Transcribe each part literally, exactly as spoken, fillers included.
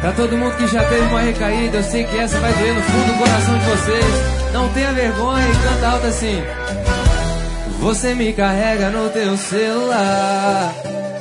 Pra todo mundo que já teve uma recaída, eu sei que essa vai doer no fundo do coração de vocês. Não tenha vergonha e canta alto assim. Você me carrega no teu celular,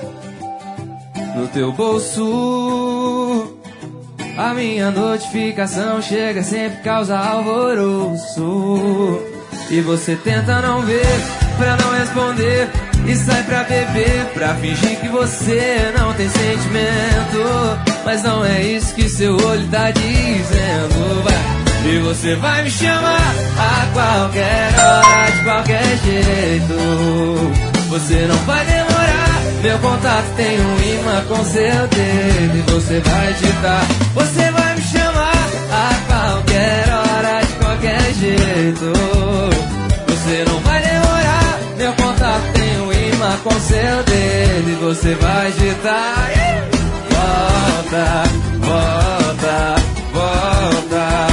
no teu bolso. A minha notificação chega, sempre causa alvoroço. E você tenta não ver, pra não responder, e sai pra beber, pra fingir que você não tem sentimento. Mas não é isso que seu olho tá dizendo, vai. E você vai me chamar a qualquer hora, de qualquer jeito. Você não vai demorar, meu contato tem um imã com seu dedo. E você vai digitar, você vai me chamar a qualquer hora, de qualquer jeito. Você não vai demorar, meu contato tem um imã com seu dedo. E você vai digitar, volta, volta, volta.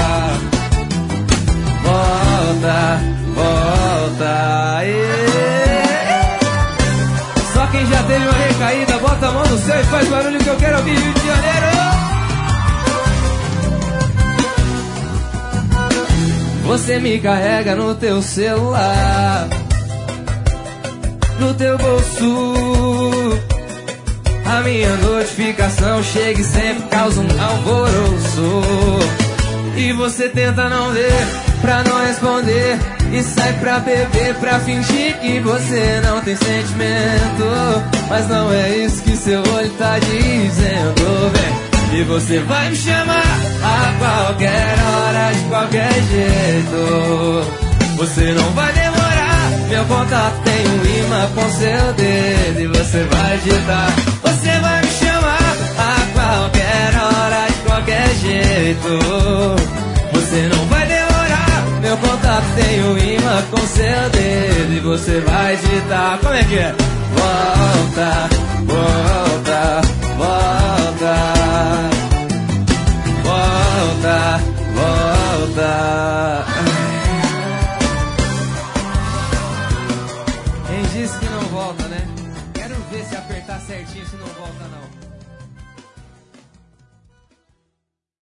Volta, volta, yeah. Só quem já teve uma recaída, bota a mão no céu e faz barulho que eu quero ouvir. Rio de Janeiro. Você me carrega no teu celular, no teu bolso. A minha notificação chega e sempre causa um alvoroço. E você tenta não ver, pra não responder, e sai pra beber, pra fingir que você não tem sentimento. Mas não é isso que seu olho tá dizendo, vem. E você vai me chamar a qualquer hora, de qualquer jeito. Você não vai demorar, meu contato tem um imã com seu dedo. E você vai digitar, você vai me chamar a qualquer hora, de qualquer jeito. Você não vai demorar, meu contato tem um imã com seu dedo. E você vai digitar, como é que é? Volta, volta, volta. Volta, volta. Quem disse que não volta, né? Quero ver se apertar certinho se não volta não.